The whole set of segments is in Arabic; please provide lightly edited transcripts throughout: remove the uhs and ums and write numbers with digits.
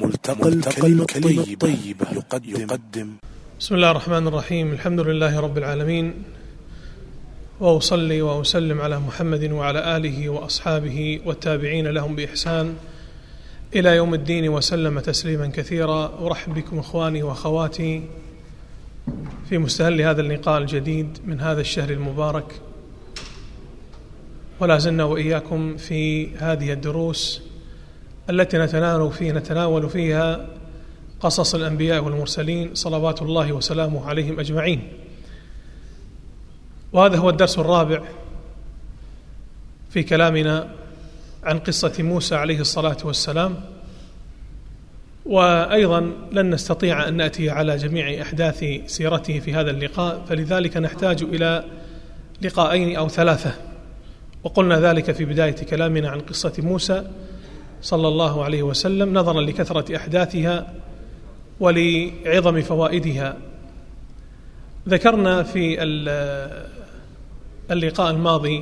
ملتقى الكلمة الطيبة يقدم. بسم الله الرحمن الرحيم. الحمد لله رب العالمين، وأصلي وأسلم على محمد وعلى آله وأصحابه والتابعين لهم بإحسان إلى يوم الدين، وسلم تسليما كثيرا. أرحب بكم إخواني وأخواتي في مستهل هذا اللقاء الجديد من هذا الشهر المبارك، ولا زلنا وإياكم في هذه الدروس التي نتناول فيها قصص الأنبياء والمرسلين صلوات الله وسلامه عليهم أجمعين. وهذا هو الدرس الرابع في كلامنا عن قصة موسى عليه الصلاة والسلام، وأيضا لن نستطيع أن نأتي على جميع أحداث سيرته في هذا اللقاء، فلذلك نحتاج إلى لقاءين أو ثلاثة. وقلنا ذلك في بداية كلامنا عن قصة موسى صلى الله عليه وسلم نظرا لكثرة أحداثها ولعظم فوائدها. ذكرنا في اللقاء الماضي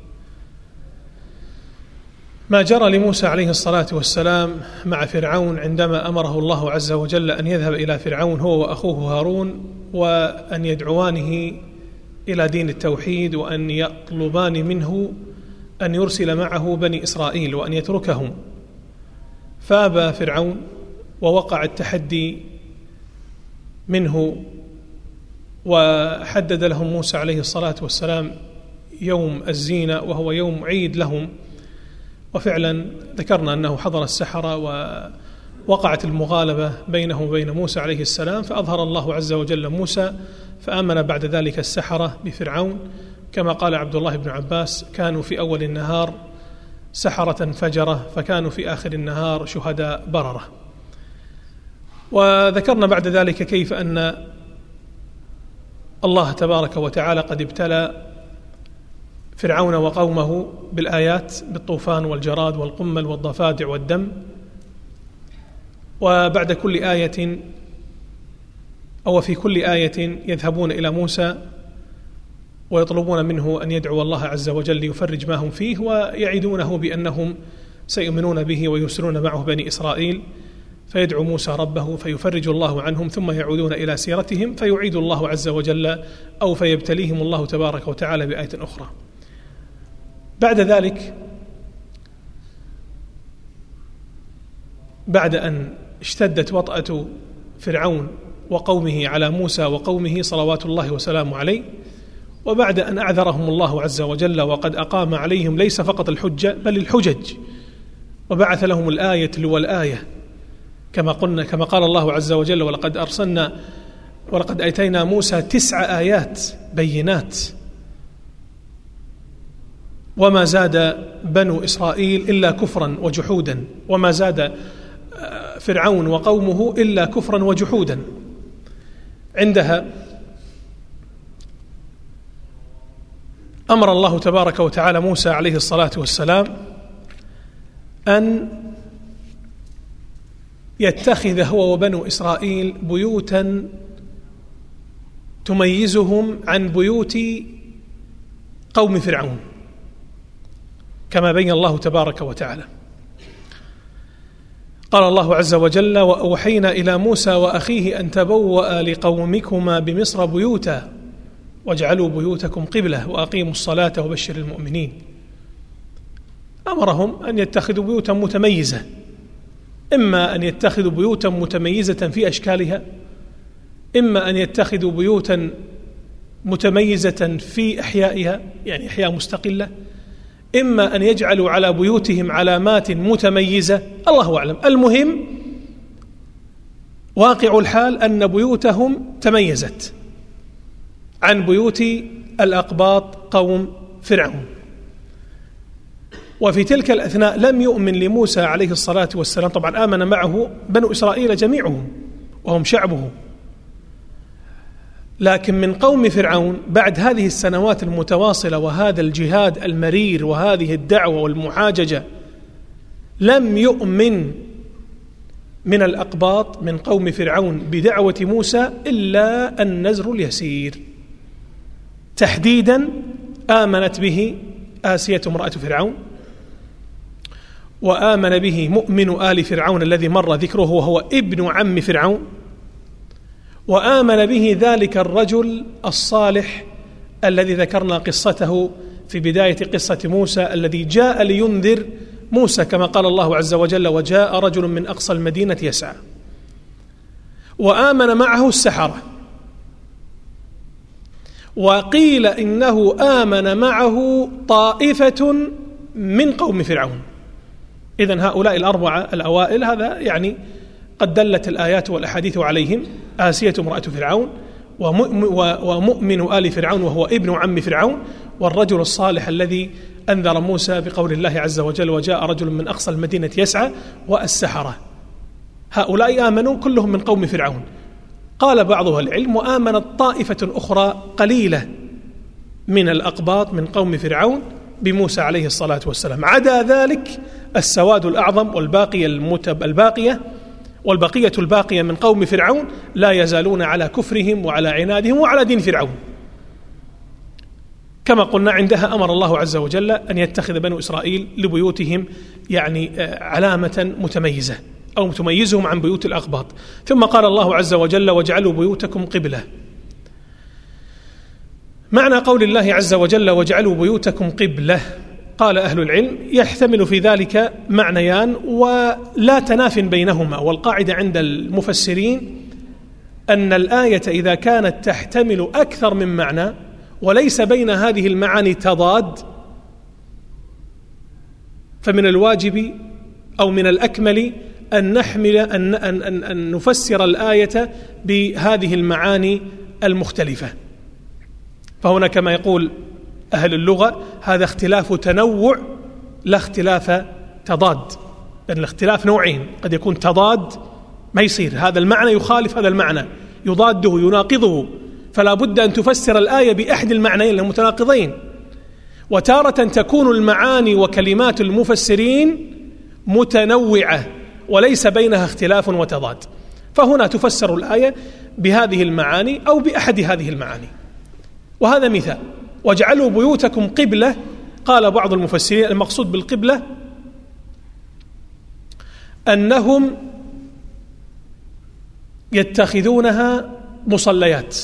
ما جرى لموسى عليه الصلاة والسلام مع فرعون عندما أمره الله عز وجل أن يذهب إلى فرعون هو وأخوه هارون، وأن يدعوانه إلى دين التوحيد، وأن يطلبان منه أن يرسل معه بني إسرائيل وأن يتركهم. فأبى فرعون، ووقع التحدي منه، وحدد لهم موسى عليه الصلاة والسلام يوم الزينة وهو يوم عيد لهم. وفعلا ذكرنا أنه حضر السحرة، ووقعت المغالبة بينه وبين موسى عليه السلام، فأظهر الله عز وجل موسى، فآمن بعد ذلك السحرة بفرعون، كما قال عبد الله بن عباس: كانوا في أول النهار سحرة فجرة، فكانوا في آخر النهار شهداء بررة. وذكرنا بعد ذلك كيف أن الله تبارك وتعالى قد ابتلى فرعون وقومه بالآيات، بالطوفان والجراد والقمل والضفادع والدم. وبعد كل آية أو في كل آية يذهبون إلى موسى ويطلبون منه أن يدعو الله عز وجل ليفرج ما هم فيه، ويعدونه بأنهم سيؤمنون به ويرسلون معه بني إسرائيل. فيدعو موسى ربه فيفرج الله عنهم، ثم يعودون إلى سيرتهم فيعيد الله عز وجل أو فيبتليهم الله تبارك وتعالى بآية أخرى. بعد ذلك، بعد أن اشتدت وطأة فرعون وقومه على موسى وقومه صلوات الله وسلامه عليه، وبعد أن أعذرهم الله عز وجل وقد أقام عليهم ليس فقط الحجة بل الحجج، وبعث لهم الآية والآية، كما قال الله عز وجل: ولقد أتينا موسى 9 آيات بينات، وما زاد بنو إسرائيل إلا كفرا وجحودا، وما زاد فرعون وقومه إلا كفرا وجحودا. عندها أمر الله تبارك وتعالى موسى عليه الصلاة والسلام أن يتخذ هو وبنو إسرائيل بيوتا تميزهم عن بيوت قوم فرعون، كما بين الله تبارك وتعالى. قال الله عز وجل: وأوحينا إلى موسى وأخيه أن تبوأ لقومكما بمصر بيوتا واجعلوا بيوتكم قبلة وأقيموا الصلاة وبشر المؤمنين. أمرهم أن يتخذوا بيوتا متميزة، إما أن يتخذوا بيوتا متميزة في أشكالها، إما أن يتخذوا بيوتا متميزة في أحيائها، يعني أحياء مستقلة، إما أن يجعلوا على بيوتهم علامات متميزة، الله أعلم. المهم واقع الحال أن بيوتهم تميزت عن بيوت الأقباط قوم فرعون. وفي تلك الأثناء لم يؤمن لموسى عليه الصلاة والسلام، طبعا آمن معه بنو إسرائيل جميعهم وهم شعبه، لكن من قوم فرعون بعد هذه السنوات المتواصلة وهذا الجهاد المرير وهذه الدعوة والمحاججة لم يؤمن من الأقباط من قوم فرعون بدعوة موسى إلا النزر اليسير. تحديدا آمنت به آسية امرأة فرعون، وآمن به مؤمن آل فرعون الذي مر ذكره وهو ابن عم فرعون، وآمن به ذلك الرجل الصالح الذي ذكرنا قصته في بداية قصة موسى، الذي جاء لينذر موسى كما قال الله عز وجل: وجاء رجل من أقصى المدينة يسعى. وآمن معه السحرة، وقيل إنه آمن معه طائفة من قوم فرعون. إذن هؤلاء الأربعة الأوائل هذا يعني قد دلت الآيات والأحاديث عليهم: آسية امرأة فرعون، ومؤمن آل فرعون وهو ابن عم فرعون، والرجل الصالح الذي أنذر موسى بقول الله عز وجل: وجاء رجل من أقصى المدينة يسعى، والسحرة. هؤلاء آمنوا كلهم من قوم فرعون. قال بعضها العلم: وآمنت طائفة أخرى قليلة من الأقباط من قوم فرعون بموسى عليه الصلاة والسلام. عدا ذلك السواد الأعظم والباقية الباقية من قوم فرعون لا يزالون على كفرهم وعلى عنادهم وعلى دين فرعون. كما قلنا عندها أمر الله عز وجل أن يتخذ بنو إسرائيل لبيوتهم يعني علامة متميزة أو تميزهم عن بيوت الأقباط. ثم قال الله عز وجل: واجعلوا بيوتكم قبلة. معنى قول الله عز وجل: واجعلوا بيوتكم قبلة، قال أهل العلم يحتمل في ذلك معنيان ولا تناف بينهما، والقاعدة عند المفسرين أن الآية إذا كانت تحتمل أكثر من معنى وليس بين هذه المعاني تضاد، فمن الواجب أو من الأكمل أن نحمل أن نفسر الآية بهذه المعاني المختلفة. فهنا كما يقول أهل اللغة: هذا اختلاف تنوع لا اختلاف تضاد، لأن الاختلاف نوعين، قد يكون تضاد ما يصير، هذا المعنى يخالف هذا المعنى، يضاده يناقضه، فلا بد أن تفسر الآية بأحد المعنيين المتناقضين. وتارة تكون المعاني وكلمات المفسرين متنوعة وليس بينها اختلاف وتضاد، فهنا تفسر الآية بهذه المعاني أو بأحد هذه المعاني. وهذا مثال: واجعلوا بيوتكم قبلة. قال بعض المفسرين المقصود بالقبلة أنهم يتخذونها مصليات،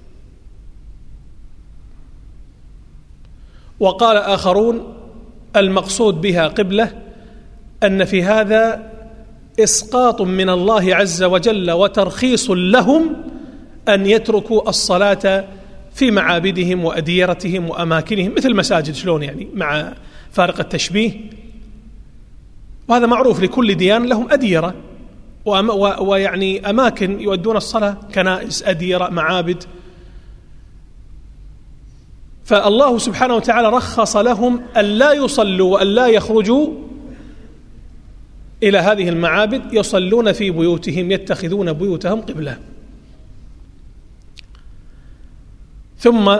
وقال آخرون المقصود بها قبلة أن في هذا إسقاط من الله عز وجل وترخيص لهم أن يتركوا الصلاة في معابدهم وأديرتهم وأماكنهم مثل المساجد، شلون يعني مع فارق التشبيه. وهذا معروف، لكل ديانة لهم أديرة ويعني أماكن يؤدون الصلاة، كنائس، أديرة، معابد. فالله سبحانه وتعالى رخص لهم أن لا يصلوا وأن لا يخرجوا إلى هذه المعابد، يصلون في بيوتهم، يتخذون بيوتهم قبلة. ثم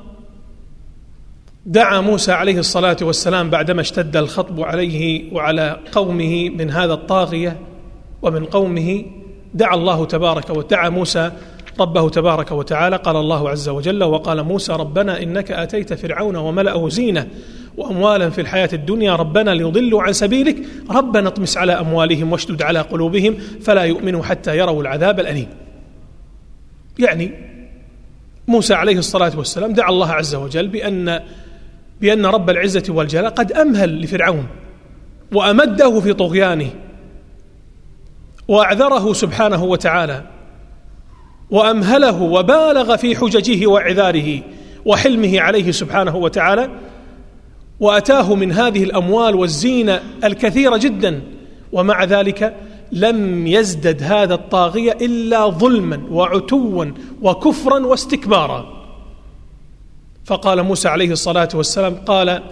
دعا موسى عليه الصلاة والسلام بعدما اشتد الخطب عليه وعلى قومه من هذا الطاغية ومن قومه، دعا الله تبارك ودعا موسى ربه تبارك وتعالى. قال الله عز وجل: وقال موسى ربنا إنك آتيت فرعون وملأه زينة وأموالا في الحياة الدنيا ربنا ليضلوا عن سبيلك ربنا اطمس على أموالهم واشدد على قلوبهم فلا يؤمنوا حتى يروا العذاب الأليم. يعني موسى عليه الصلاة والسلام دعا الله عز وجل بأن رب العزة والجلال قد أمهل لفرعون وأمده في طغيانه وأعذره سبحانه وتعالى وأمهله وبالغ في حججه وإعذاره وحلمه عليه سبحانه وتعالى، وأتاه من هذه الأموال والزينة الكثيرة جدا، ومع ذلك لم يزدد هذا الطاغية إلا ظلما وعتوا وكفرا واستكبارا. فقال موسى عليه الصلاة والسلام قال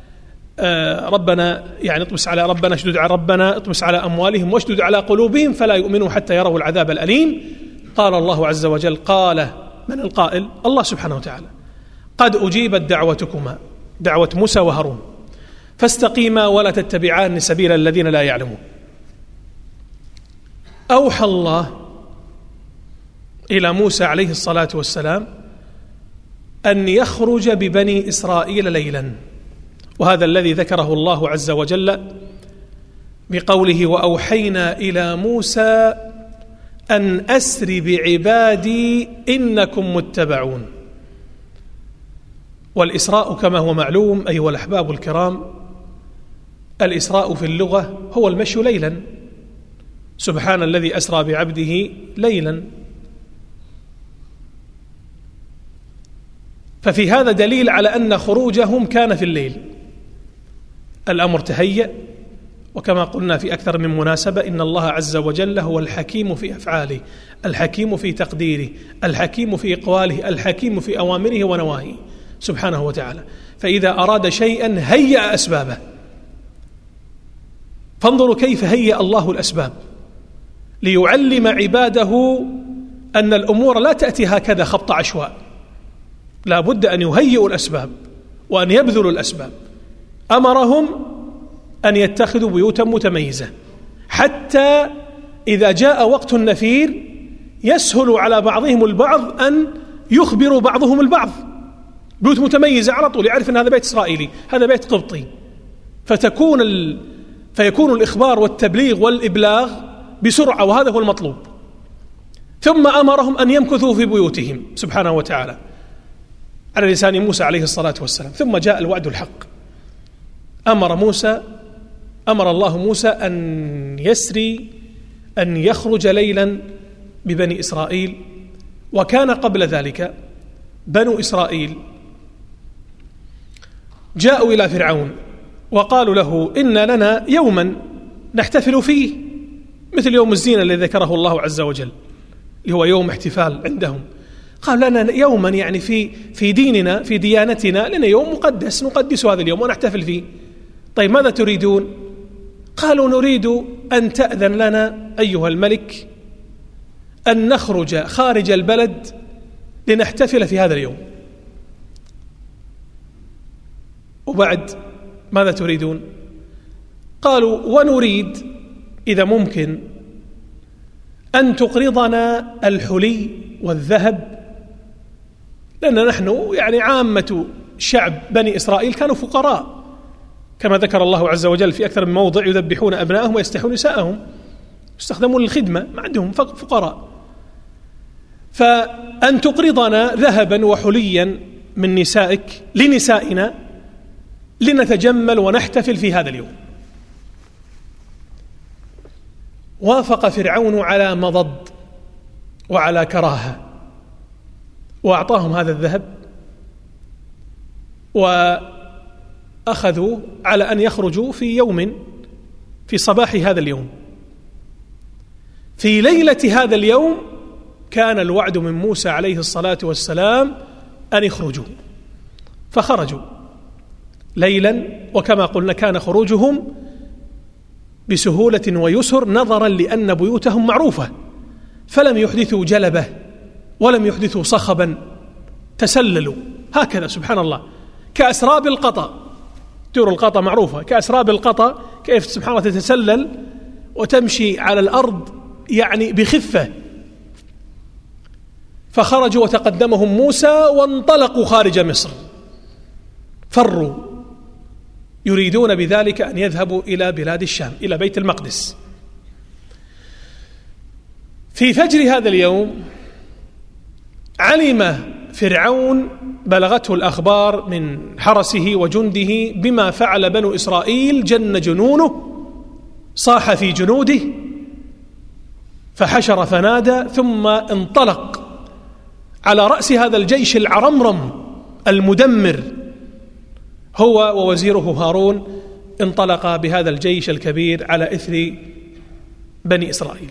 ربنا يعني اطمس على ربنا اشدد على ربنا اطمس على أموالهم واشدد على قلوبهم فلا يؤمنوا حتى يروا العذاب الأليم. قال الله عز وجل: قال من القائل؟ الله سبحانه وتعالى: قد أجيبت دعوتكما، دعوة موسى وهارون، فاستقيما ولا تتبعان سبيل الذين لا يعلمون. أوحى الله إلى موسى عليه الصلاة والسلام أن يخرج ببني إسرائيل ليلا، وهذا الذي ذكره الله عز وجل بقوله وأوحينا إلى موسى أن أسر بعبادي إنكم متبعون. والإسراء كما هو معلوم أيها الأحباب الكرام، الإسراء في اللغة هو المشي ليلا، سبحان الذي أسرى بعبده ليلا. ففي هذا دليل على أن خروجهم كان في الليل. الأمر تهيأ، وكما قلنا في أكثر من مناسبة إن الله عز وجل هو الحكيم في أفعاله، الحكيم في تقديره، الحكيم في إقواله، الحكيم في أوامره ونواهيه سبحانه وتعالى. فإذا أراد شيئا هيأ أسبابه. فانظروا كيف هيأ الله الأسباب ليعلم عباده أن الأمور لا تأتي هكذا خبط عشواء، لا بد أن يهيئوا الأسباب وأن يبذلوا الأسباب. أمرهم أن يتخذوا بيوتا متميزة حتى إذا جاء وقت النفير يسهل على بعضهم البعض أن يخبروا بعضهم البعض. بيوت متميزة على طول يعرف أن هذا بيت إسرائيلي، هذا بيت قبطي، فيكون الإخبار والتبليغ والإبلاغ بسرعة، وهذا هو المطلوب. ثم أمرهم أن يمكثوا في بيوتهم سبحانه وتعالى على لسان موسى عليه الصلاة والسلام. ثم جاء الوعد الحق، أمر الله موسى أن يخرج ليلا ببني إسرائيل. وكان قبل ذلك بنو إسرائيل جاءوا إلى فرعون وقالوا له إن لنا يوما نحتفل فيه، مثل يوم الزينة الذي ذكره الله عز وجل اللي هو يوم احتفال عندهم. قال لنا يوما يعني في ديننا في ديانتنا لنا يوم مقدس نقدس هذا اليوم ونحتفل فيه. طيب ماذا تريدون؟ قالوا نريد أن تأذن لنا أيها الملك أن نخرج خارج البلد لنحتفل في هذا اليوم. وبعد ماذا تريدون؟ قالوا ونريد إذا ممكن أن تقرضنا الحلي والذهب، لأن نحن يعني عامة شعب بني إسرائيل كانوا فقراء، كما ذكر الله عز وجل في أكثر من موضع يذبحون أبناءهم ويستحيون نساءهم، يستخدمون للخدمة، ما عندهم فقراء. فأن تقرضنا ذهبا وحليا من نسائك لنسائنا لنتجمل ونحتفل في هذا اليوم. وافق فرعون على مضض وعلى كراهة، وأعطاهم هذا الذهب، وأخذوا على أن يخرجوا في يوم في صباح هذا اليوم. في ليلة هذا اليوم كان الوعد من موسى عليه الصلاة والسلام أن يخرجوا، فخرجوا ليلا. وكما قلنا كان خروجهم بسهولة ويسر نظرا لأن بيوتهم معروفة، فلم يحدثوا جلبة ولم يحدثوا صخبا، تسللوا هكذا سبحان الله كأسراب القطا. تور القطا معروفة كأسراب القطا، كيف سبحان الله تتسلل وتمشي على الأرض يعني بخفة. فخرجوا وتقدمهم موسى وانطلقوا خارج مصر، فروا يريدون بذلك أن يذهبوا إلى بلاد الشام إلى بيت المقدس. في فجر هذا اليوم علم فرعون، بلغته الأخبار من حرسه وجنده بما فعل بنو إسرائيل، جن جنونه، صاح في جنوده، فحشر فنادى، ثم انطلق على رأس هذا الجيش العرمرم المدمر، هو ووزيره هارون، انطلق بهذا الجيش الكبير على إثر بني إسرائيل.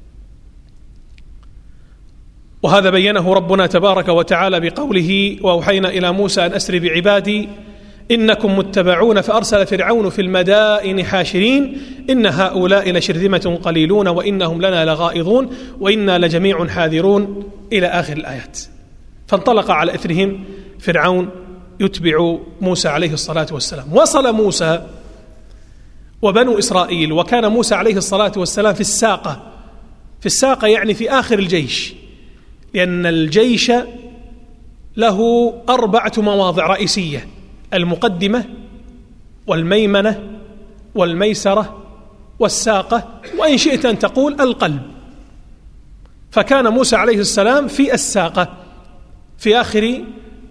وهذا بينه ربنا تبارك وتعالى بقوله وأوحينا إلى موسى أن أسر بعبادي إنكم متبعون. فأرسل فرعون في المدائن حاشرين إن هؤلاء لشرذمة قليلون وإنهم لنا لغائظون وإنا لجميع حاذرون إلى آخر الآيات. فانطلق على إثرهم فرعون يتبع موسى عليه الصلاة والسلام. وصل موسى وبنو إسرائيل، وكان موسى عليه الصلاة والسلام في الساقة يعني في آخر الجيش، لأن الجيش له 4 مواضع رئيسية: المقدمة والميمنة والميسرة والساقة، وإن شئت أن تقول القلب. فكان موسى عليه السلام في الساقة في آخر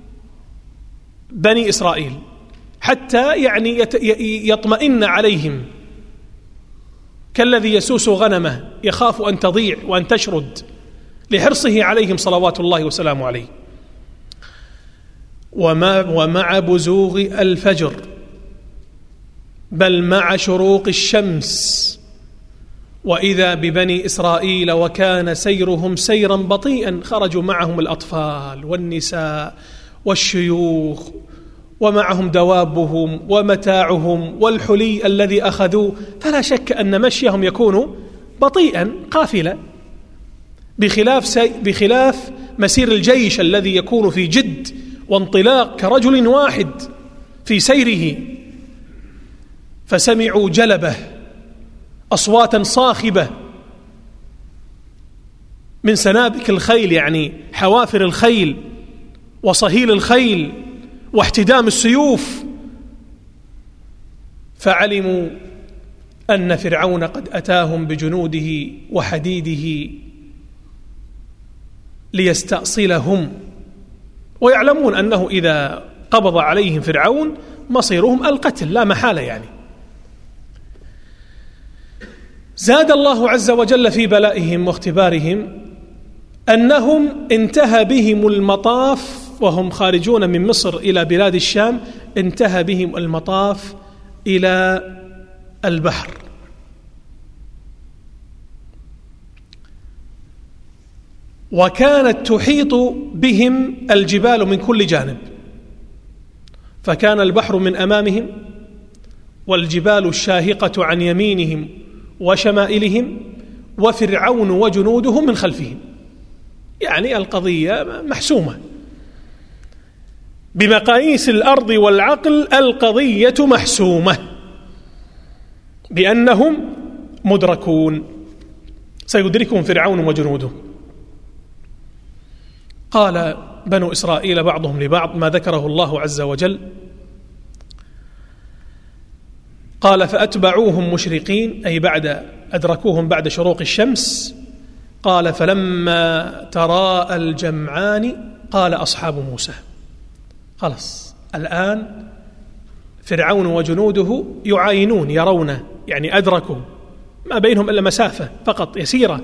بني إسرائيل، حتى يعني يطمئن عليهم كالذي يسوس غنمه يخاف أن تضيع وأن تشرد، لحرصه عليهم صلوات الله وسلامه عليه. ومع بزوغ الفجر، بل مع شروق الشمس، وإذا ببني إسرائيل وكان سيرهم سيرا بطيئا، خرجوا معهم الأطفال والنساء والشيوخ، ومعهم دوابهم ومتاعهم والحلي الذي أخذوه، فلا شك أن مشيهم يكون بطيئا قافلا، بخلاف مسير الجيش الذي يكون في جد وانطلاق كرجل واحد في سيره. فسمعوا جلبة، أصواتا صاخبة من سنابك الخيل، يعني حوافر الخيل وصهيل الخيل واحتدام السيوف، فعلموا أن فرعون قد أتاهم بجنوده وحديده ليستأصلهم، ويعلمون أنه إذا قبض عليهم فرعون مصيرهم القتل لا محالة. يعني زاد الله عز وجل في بلائهم واختبارهم أنهم انتهى بهم المطاف وهم خارجون من مصر إلى بلاد الشام، انتهى بهم المطاف إلى البحر. وكانت تحيط بهم الجبال من كل جانب، فكان البحر من أمامهم والجبال الشاهقة عن يمينهم وشمائلهم، وفرعون وجنوده من خلفهم. يعني القضية محسومة بمقاييس الأرض والعقل، القضية محسومة بأنهم مدركون، سيدركهم فرعون وجنوده. قال بنو إسرائيل بعضهم لبعض ما ذكره الله عز وجل، قال فأتبعوهم مشرقين، أي أدركوهم بعد شروق الشمس. قال فلما تراءى الجمعان قال أصحاب موسى، خلاص الآن فرعون وجنوده يعاينون يرون، يعني أدركوا، ما بينهم إلا مسافة فقط يسيرة،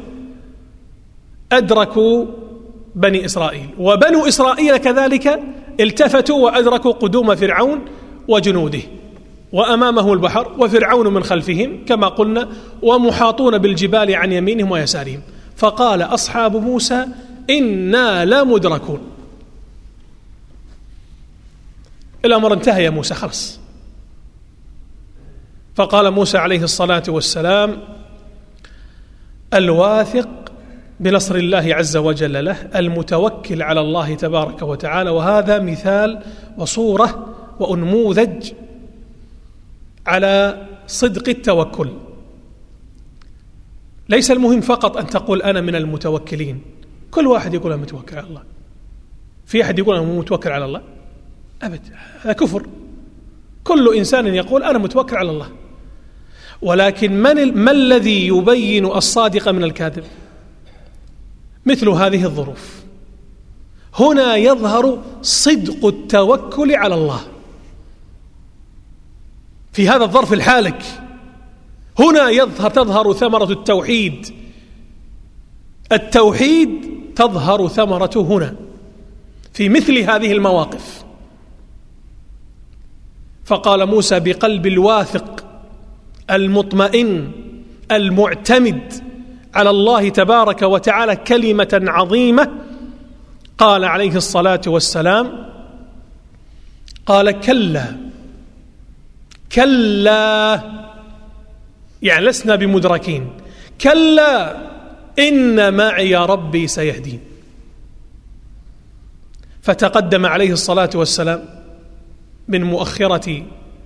أدركوا بني إسرائيل، وبنو إسرائيل كذلك التفتوا وأدركوا قدوم فرعون وجنوده، وأمامه البحر وفرعون من خلفهم كما قلنا، ومحاطون بالجبال عن يمينهم ويسارهم. فقال أصحاب موسى إنا لمدركون. الأمر انتهى يا موسى، خلص. فقال موسى عليه الصلاة والسلام الواثق بنصر الله عز وجل له، المتوكل على الله تبارك وتعالى. وهذا مثال وصورة وأنموذج على صدق التوكل. ليس المهم فقط أن تقول أنا من المتوكلين، كل واحد يقول أنا متوكل على الله. في أحد يقول أنا متوكل على الله؟ أبدا، هذا كفر. كل إنسان يقول أنا متوكل على الله، ولكن ما الذي يبين الصادق من الكاذب؟ مثل هذه الظروف، هنا يظهر صدق التوكل على الله. في هذا الظرف الحالك هنا تظهر ثمرة التوحيد. التوحيد تظهر ثمرته هنا في مثل هذه المواقف. فقال موسى بقلب الواثق المطمئن المعتمد على الله تبارك وتعالى كلمة عظيمة، قال عليه الصلاة والسلام، قال كلا كلا، يعني لسنا بمدركين، كلا إن معي ربي سيهدين. فتقدم عليه الصلاة والسلام من مؤخرة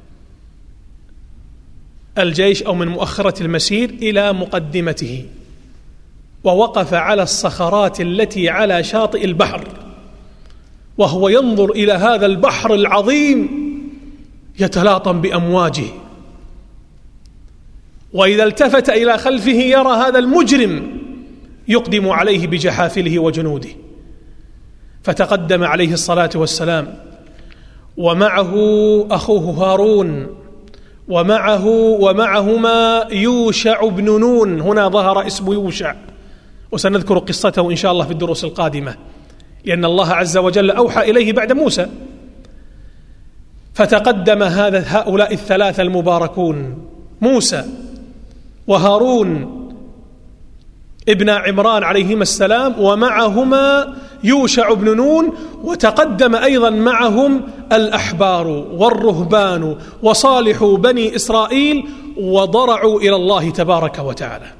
الجيش أو من مؤخرة المسير إلى مقدمته، ووقف على الصخرات التي على شاطئ البحر، وهو ينظر إلى هذا البحر العظيم يتلاطم بأمواجه، وإذا التفت إلى خلفه يرى هذا المجرم يقدم عليه بجحافله وجنوده، فتقدم عليه الصلاة والسلام ومعه أخوه هارون ومعهما يوشع بن نون. هنا ظهر اسم يوشع، وسنذكر قصته إن شاء الله في الدروس القادمة، لأن الله عز وجل أوحى إليه بعد موسى. فتقدم هؤلاء الثلاثة المباركون، موسى وهارون ابن عمران عليهما السلام، ومعهما يوشع بن نون، وتقدم أيضا معهم الأحبار والرهبان وصالح بني إسرائيل، وضرعوا إلى الله تبارك وتعالى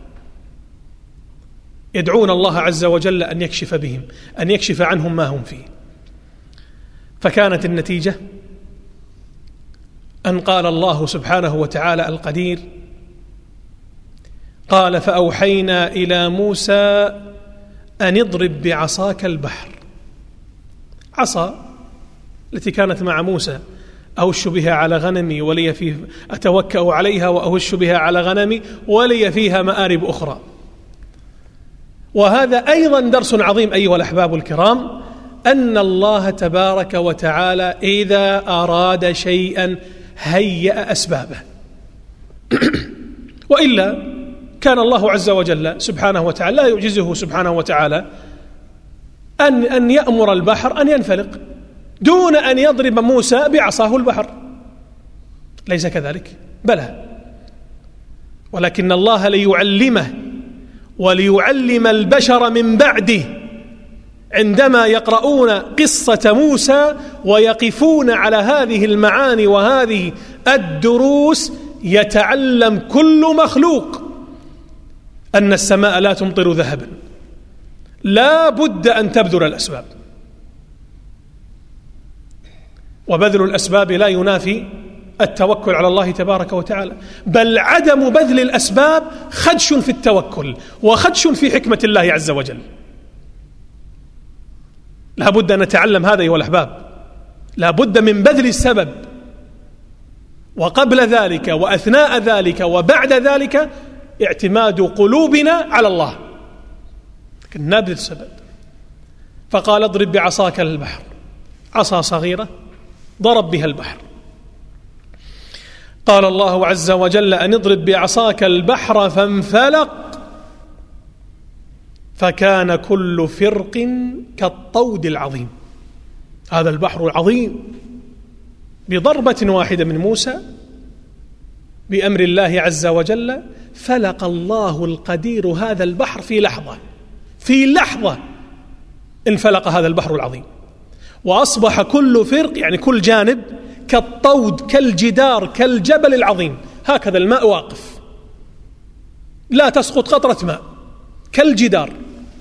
يدعون الله عز وجل أن يكشف بهم، أن يكشف عنهم ما هم فيه. فكانت النتيجة أن قال الله سبحانه وتعالى القدير: قال فأوحينا إلى موسى أن اضرب بعصاك البحر. عصا التي كانت مع موسى أهش بها على غنمي ولي فيه أتوكأ عليها وأهش بها على غنمي ولي فيها مآرب أخرى. وهذا أيضا درس عظيم أيها الأحباب الكرام، أن الله تبارك وتعالى إذا أراد شيئا هيأ أسبابه وإلا كان الله عز وجل سبحانه وتعالى لا يعجزه سبحانه وتعالى أن يأمر البحر أن ينفلق دون أن يضرب موسى بعصاه البحر، ليس كذلك؟ بلى، ولكن الله ليعلمه وليعلم البشر من بعده عندما يقرؤون قصة موسى ويقفون على هذه المعاني وهذه الدروس، يتعلم كل مخلوق أن السماء لا تمطر ذهبا، لا بد أن تبذل الأسباب، وبذل الأسباب لا ينافي التوكل على الله تبارك وتعالى، بل عدم بذل الأسباب خدش في التوكل وخدش في حكمة الله عز وجل. لا بد أن نتعلم هذا أيها الأحباب، لا بد من بذل السبب، وقبل ذلك وأثناء ذلك وبعد ذلك اعتماد قلوبنا على الله، لكن نبذل السبب. فقال اضرب بعصاك البحر، عصا صغيرة ضرب بها البحر. قال الله عز وجل أن اضرب بعصاك البحر فانفلق فكان كل فرق كالطود العظيم. هذا البحر العظيم بضربة واحدة من موسى بأمر الله عز وجل فلق الله القدير هذا البحر في لحظة انفلق هذا البحر العظيم، وأصبح كل فرق يعني كل جانب كالطود كالجدار كالجبل العظيم، هكذا الماء واقف لا تسقط قطرة ماء كالجدار.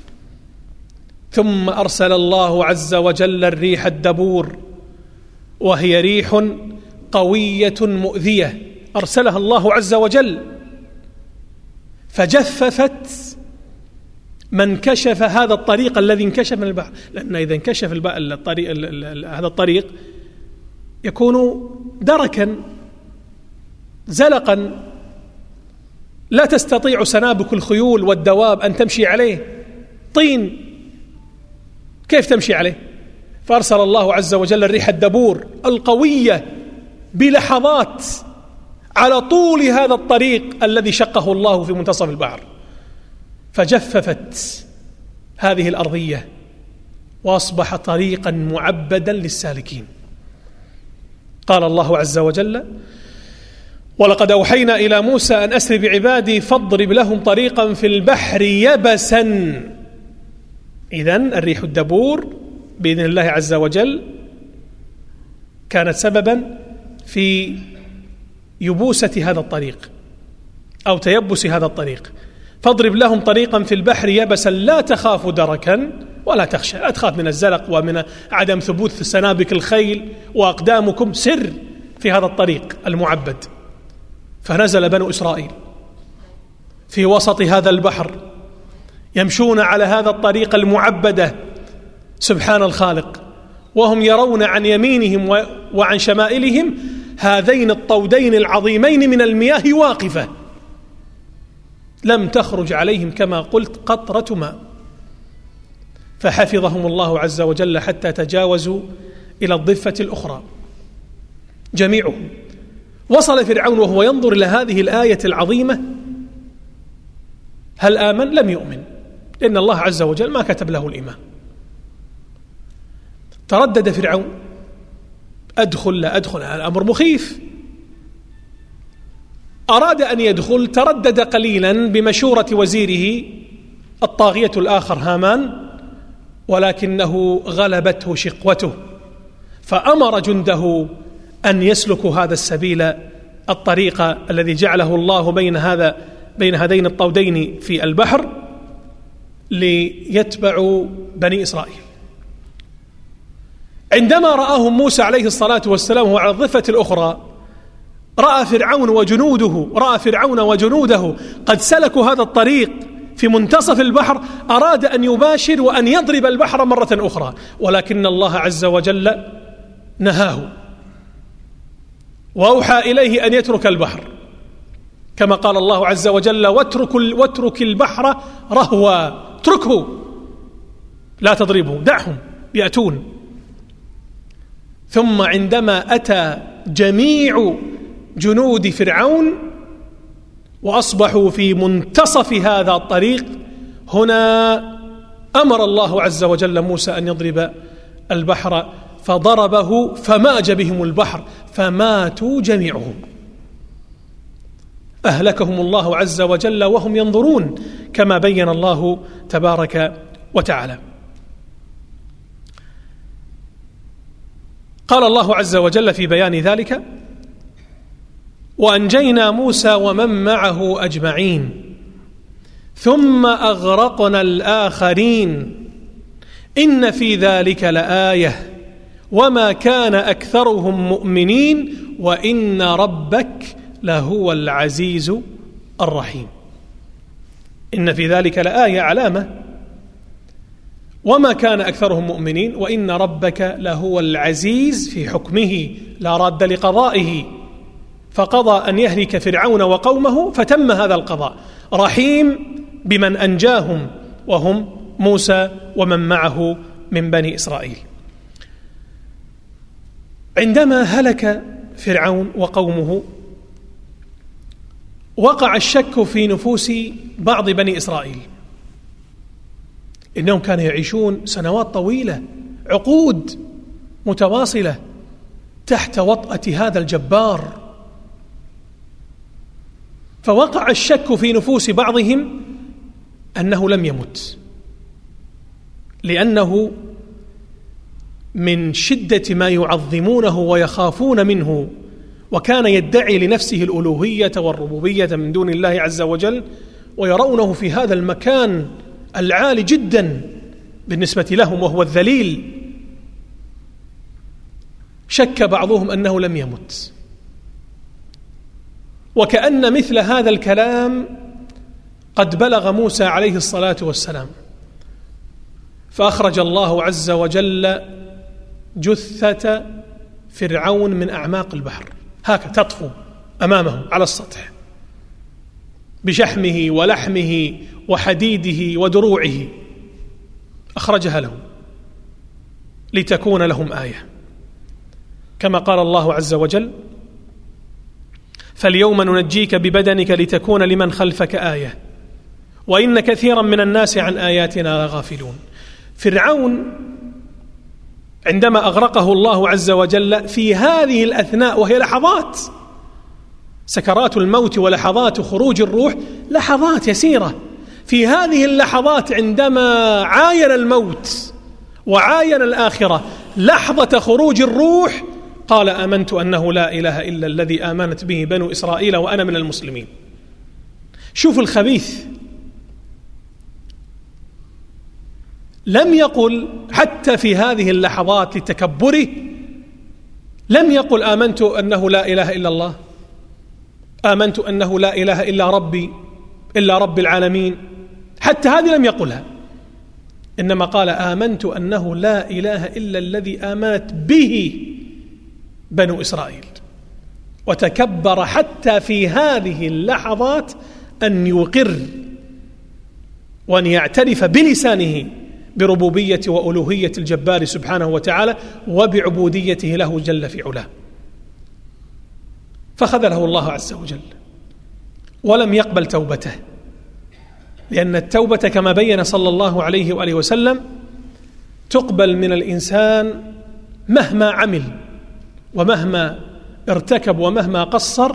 ثم أرسل الله عز وجل الريح الدبور، وهي ريح قوية مؤذية أرسلها الله عز وجل، فجففت من كشف هذا الطريق الذي انكشف من البحر، لأن إذا انكشف هذا الطريق يكون دركا زلقا لا تستطيع سنابك الخيول والدواب أن تمشي عليه، طين كيف تمشي عليه؟ فأرسل الله عز وجل الريح الدبور القوية بلحظات على طول هذا الطريق الذي شقه الله في منتصف البحر، فجففت هذه الأرضية وأصبح طريقا معبدا للسالكين. قال الله عز وجل ولقد أوحينا إلى موسى أن أسر بعبادي فاضرب لهم طريقا في البحر يبسا. إذن الريح الدبور بإذن الله عز وجل كانت سببا في يبوسة هذا الطريق أو تيبس هذا الطريق. فاضرب لهم طريقا في البحر يبسا لا تخاف دركا ولا تخشى، لا تخاف من الزلق ومن عدم ثبوت سنابك الخيل وأقدامكم، سر في هذا الطريق المعبد. فنزل بنو إسرائيل في وسط هذا البحر يمشون على هذا الطريق المعبدة سبحان الخالق، وهم يرون عن يمينهم وعن شمائلهم هذين الطودين العظيمين من المياه واقفة لم تخرج عليهم كما قلت قطرة ماء، فحفظهم الله عز وجل حتى تجاوزوا إلى الضفة الأخرى جميعهم. وصل فرعون وهو ينظر إلى هذه الآية العظيمة، هل آمن؟ لم يؤمن، لأن الله عز وجل ما كتب له الإيمان. تردد فرعون، أدخل لا أدخل، الأمر مخيف. أراد أن يدخل، تردد قليلا بمشورة وزيره الطاغية الآخر هامان، ولكنه غلبته شقوته، فأمر جنده أن يسلكوا هذا السبيل، الطريق الذي جعله الله بين هذين الطودين في البحر ليتبعوا بني إسرائيل. عندما رآهم موسى عليه الصلاة والسلام وهو على الضفة الأخرى، رأى فرعون وجنوده قد سلكوا هذا الطريق في منتصف البحر، أراد أن يباشر وأن يضرب البحر مرة أخرى، ولكن الله عز وجل نهاه وأوحى إليه أن يترك البحر، كما قال الله عز وجل: واترك البحر رهوا، اتركه لا تضربه، دعهم يأتون. ثم عندما أتى جميع جنود فرعون وأصبحوا في منتصف هذا الطريق، هنا أمر الله عز وجل موسى أن يضرب البحر، فضربه فماج بهم البحر فماتوا جميعهم، أهلكهم الله عز وجل وهم ينظرون، كما بين الله تبارك وتعالى. قال الله عز وجل في بيان ذلك: وأنجينا موسى ومن معه أجمعين ثم أغرقنا الآخرين إن في ذلك لآية وما كان أكثرهم مؤمنين وإن ربك لهو العزيز الرحيم. إن في ذلك لآية، علامة، وما كان أكثرهم مؤمنين وإن ربك لهو العزيز في حكمه لا راد لقضائه، فقضى أن يهلك فرعون وقومه فتم هذا القضاء، رحيم بمن أنجاهم وهم موسى ومن معه من بني إسرائيل. عندما هلك فرعون وقومه وقع الشك في نفوس بعض بني إسرائيل، إنهم كانوا يعيشون سنوات طويلة، عقود متواصلة تحت وطأة هذا الجبار، فوقع الشك في نفوس بعضهم أنه لم يمت، لأنه من شدة ما يعظمونه ويخافون منه، وكان يدعي لنفسه الألوهية والربوبية من دون الله عز وجل، ويرونه في هذا المكان العالي جدا بالنسبة لهم وهو الذليل. شك بعضهم أنه لم يمت، وكأن مثل هذا الكلام قد بلغ موسى عليه الصلاة والسلام، فأخرج الله عز وجل جثة فرعون من أعماق البحر، هكذا تطفو أمامهم على السطح بشحمه ولحمه وحديده ودروعه، أخرجها لهم لتكون لهم آية، كما قال الله عز وجل: فاليوم ننجيك ببدنك لتكون لمن خلفك آية وإن كثيرا من الناس عن آياتنا لغافلون. فرعون عندما أغرقه الله عز وجل في هذه الأثناء، وهي لحظات، سكرات الموت ولحظات خروج الروح لحظات يسيرة، في هذه اللحظات عندما عاين الموت وعاين الآخرة لحظة خروج الروح، قال: آمنت أنه لا إله إلا الذي آمنت به بنو إسرائيل وأنا من المسلمين. شوف الخبيث، لم يقل حتى في هذه اللحظات لتكبره، لم يقل آمنت أنه لا إله إلا الله، آمنت أنه لا إله إلا رب العالمين، حتى هذه لم يقلها، إنما قال: آمنت أنه لا إله إلا الذي آمنت به بنو إسرائيل، وتكبر حتى في هذه اللحظات أن يقر وأن يعترف بلسانه بربوبية وألوهية الجبار سبحانه وتعالى وبعبوديته له جل في علاه، فخذله الله عز وجل ولم يقبل توبته، لأن التوبة كما بين صلى الله عليه وآله وسلم تقبل من الإنسان مهما عمل ومهما ارتكب ومهما قصر،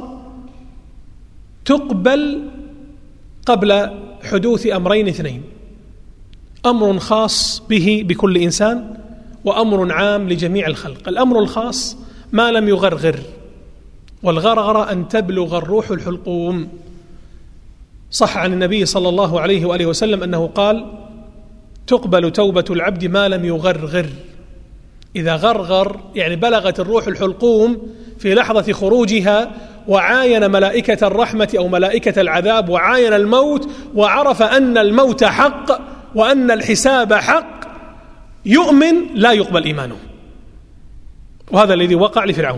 تقبل قبل حدوث أمرين اثنين: أمر خاص به بكل إنسان، وأمر عام لجميع الخلق. الأمر الخاص ما لم يغرغر، والغرغر أن تبلغ الروح الحلقوم. صح عن النبي صلى الله عليه وآله وسلم أنه قال: تقبل توبة العبد ما لم يغرغر. إذا غرغر يعني بلغت الروح الحلقوم في لحظة خروجها، وعاين ملائكة الرحمة أو ملائكة العذاب، وعاين الموت، وعرف أن الموت حق وأن الحساب حق، يؤمن لا يقبل إيمانه. وهذا الذي وقع لفرعون.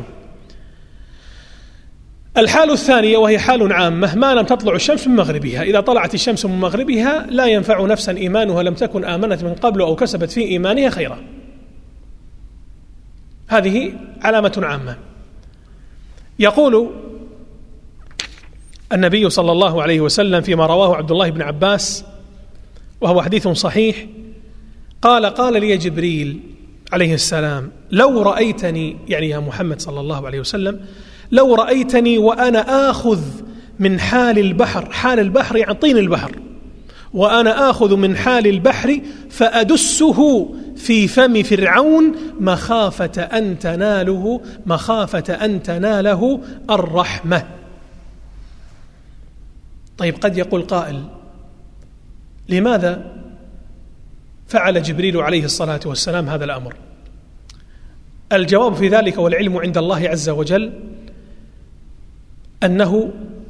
الحال الثانية وهي حال عامة: ما لم تطلع الشمس من مغربها. إذا طلعت الشمس من مغربها لا ينفع نفسا إيمانها لم تكن آمنت من قبل أو كسبت في إيمانها خيرا. هذه علامة عامة. يقول النبي صلى الله عليه وسلم فيما رواه عبد الله بن عباس وهو حديث صحيح، قال لي جبريل عليه السلام: لو رأيتني، يعني يا محمد صلى الله عليه وسلم، لو رأيتني وأنا آخذ من حال البحر، حال البحر يعني طين البحر، وأنا آخذ من حال البحر فأدسه في فم فرعون مخافة أن تناله الرحمة. طيب، قد يقول قائل: لماذا فعل جبريل عليه الصلاة والسلام هذا الأمر؟ الجواب في ذلك والعلم عند الله عز وجل أن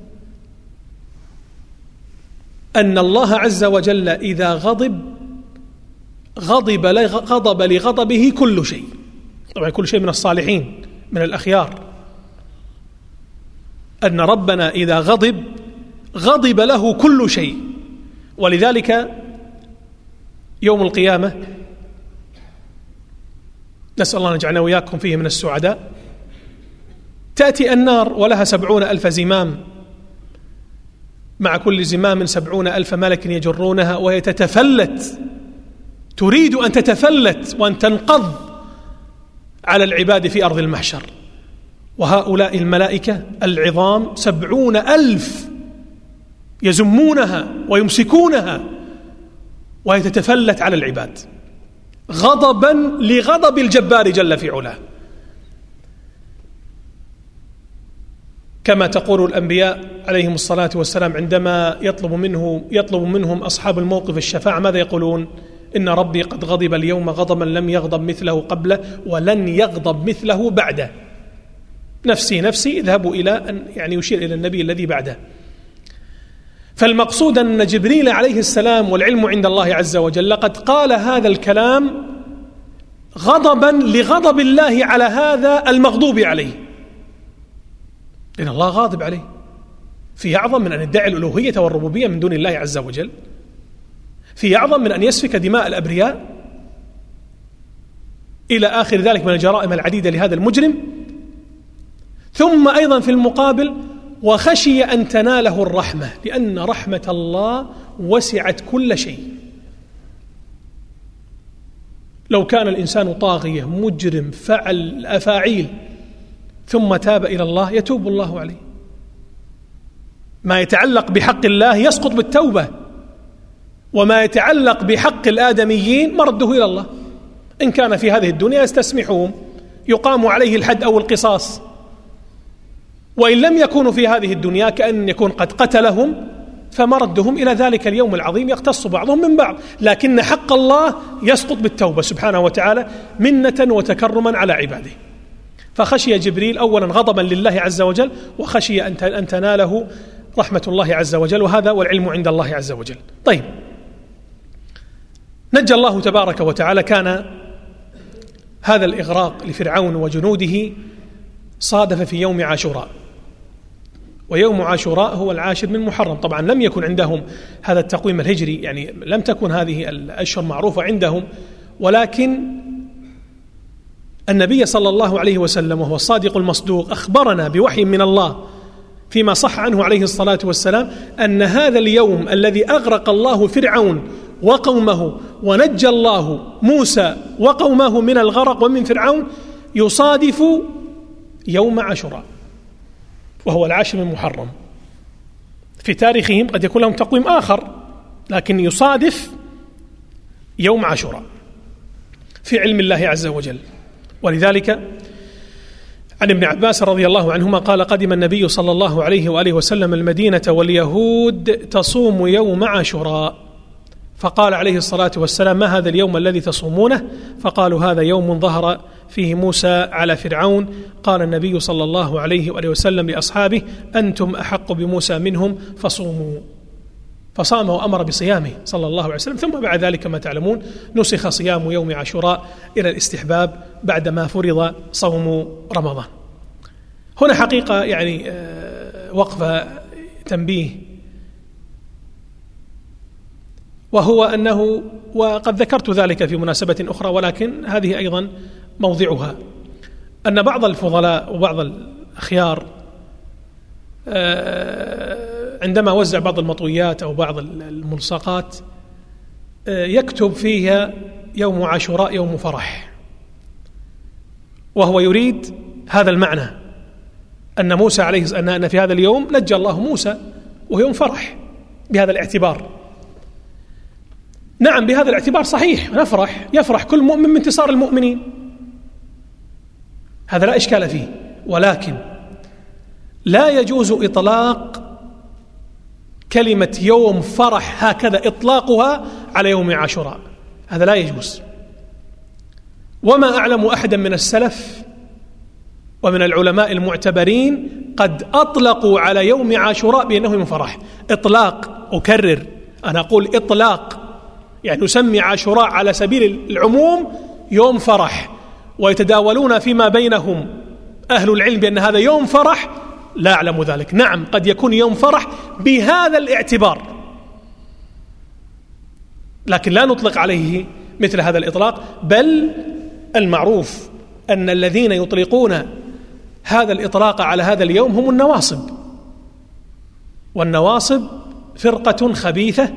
الله عز وجل إذا غضب لغضبه كل شيء، طبعا كل شيء من الصالحين من الأخيار، أن ربنا إذا غضب له كل شيء. ولذلك يوم القيامة نسأل الله أن يجعلنا وإياكم فيه من السعداء، تأتي النار ولها 70,000 زمام، مع كل زمام 70,000 ملك يجرونها، وهي تتفلت، تريد أن تتفلت وأن تنقض على العباد في أرض المحشر. وهؤلاء الملائكة العظام 70,000 يزمونها ويمسكونها وهي تتفلت على العباد غضبا لغضب الجبار جل في علاه. كما تقول الأنبياء عليهم الصلاة والسلام عندما يطلب منهم أصحاب الموقف الشفاعة، ماذا يقولون؟ إن ربي قد غضب اليوم غضبا لم يغضب مثله قبله ولن يغضب مثله بعده. نفسي اذهبوا إلى أن يعني يشير إلى النبي الذي بعده. فالمقصود أن جبريل عليه السلام والعلم عند الله عز وجل قد قال هذا الكلام غضبا لغضب الله على هذا المغضوب عليه، لأن الله غاضب عليه. في أعظم من أن يدعي الألوهية والربوبية من دون الله عز وجل؟ في أعظم من أن يسفك دماء الأبرياء إلى آخر ذلك من الجرائم العديدة لهذا المجرم؟ ثم أيضا في المقابل: وخشي أن تناله الرحمة، لأن رحمة الله وسعت كل شيء. لو كان الإنسان طاغية مجرم فعل أفاعيل ثم تاب إلى الله يتوب الله عليه. ما يتعلق بحق الله يسقط بالتوبة، وما يتعلق بحق الآدميين مرده إلى الله. إن كان في هذه الدنيا يستسمحهم، يقام عليه الحد أو القصاص، وإن لم يكونوا في هذه الدنيا كأن يكون قد قتلهم، فمردهم إلى ذلك اليوم العظيم يقتص بعضهم من بعض. لكن حق الله يسقط بالتوبة سبحانه وتعالى منة وتكرما على عباده. فخشي جبريل أولا غضبا لله عز وجل، وخشي أن تناله رحمة الله عز وجل، وهذا والعلم عند الله عز وجل. طيب، نجى الله تبارك وتعالى. كان هذا الإغراق لفرعون وجنوده صادف في يوم عاشوراء، ويوم عاشوراء هو 10 من محرم. طبعا لم يكن عندهم هذا التقويم الهجري، يعني لم تكن هذه الأشهر معروفة عندهم، ولكن النبي صلى الله عليه وسلم وهو الصادق المصدوق أخبرنا بوحي من الله فيما صح عنه عليه الصلاة والسلام أن هذا اليوم الذي أغرق الله فرعون وقومه ونجى الله موسى وقومه من الغرق ومن فرعون يصادف يوم عاشوراء، وهو 10 من محرم. في تاريخهم قد يكون لهم تقويم آخر، لكن يصادف يوم عاشوراء في علم الله عز وجل. ولذلك عن ابن عباس رضي الله عنهما قال: قدم النبي صلى الله عليه وآله وسلم المدينة واليهود تصوم يوم عاشوراء، فقال عليه الصلاة والسلام: ما هذا اليوم الذي تصومونه؟ فقالوا: هذا يوم ظهر فيه موسى على فرعون. قال النبي صلى الله عليه وآله وسلم لأصحابه: أنتم أحق بموسى منهم فصوموا. فصام وأمر بصيامه صلى الله عليه وسلم. ثم بعد ذلك كما تعلمون نسخ صيام يوم عاشوراء إلى الاستحباب بعدما فرض صوم رمضان. هنا حقيقة يعني وقفة تنبيه، وهو أنه، وقد ذكرت ذلك في مناسبة أخرى ولكن هذه أيضا موضعها، أن بعض الفضلاء وبعض الأخيار عندما وزع بعض المطويات أو بعض الملصقات يكتب فيها يوم عاشوراء يوم فرح، وهو يريد هذا المعنى أن موسى عليه أن في هذا اليوم نجى الله موسى، وهو يوم فرح بهذا الاعتبار. نعم، بهذا الاعتبار صحيح، يفرح كل مؤمن من انتصار المؤمنين، هذا لا إشكال فيه، ولكن لا يجوز إطلاق كلمة يوم فرح هكذا إطلاقها على يوم عاشوراء، هذا لا يجوز. وما أعلم أحدا من السلف ومن العلماء المعتبرين قد أطلقوا على يوم عاشوراء بأنه يوم فرح. إطلاق، أكرر، أنا أقول إطلاق، يعني نسمي عاشوراء على سبيل العموم يوم فرح، ويتداولون فيما بينهم أهل العلم بأن هذا يوم فرح، لا أعلم ذلك. نعم، قد يكون يوم فرح بهذا الاعتبار، لكن لا نطلق عليه مثل هذا الإطلاق، بل المعروف أن الذين يطلقون هذا الإطلاق على هذا اليوم هم النواصب، والنواصب فرقة خبيثة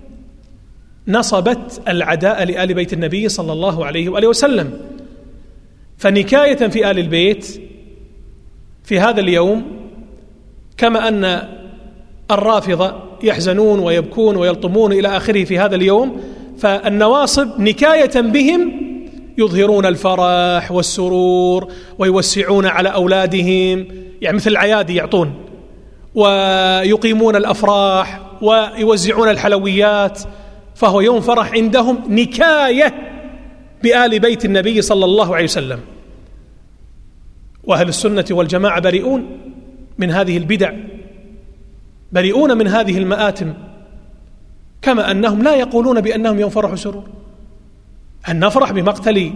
نصبت العداء لآل بيت النبي صلى الله عليه وآله وسلم، فنكاية في آل البيت في هذا اليوم، كما أن الرافضة يحزنون ويبكون ويلطمون إلى آخره في هذا اليوم، فالنواصب نكاية بهم يظهرون الفرح والسرور ويوسعون على أولادهم، يعني مثل العيادي يعطون، ويقيمون الأفراح ويوزعون الحلويات، فهو يوم فرح عندهم نكاية بآل بيت النبي صلى الله عليه وسلم. وأهل السنة والجماعة بريئون من هذه البدع، بريئون من هذه المآتم، كما أنهم لا يقولون بأنهم يوم فرح وسرور. أن نفرح بمقتل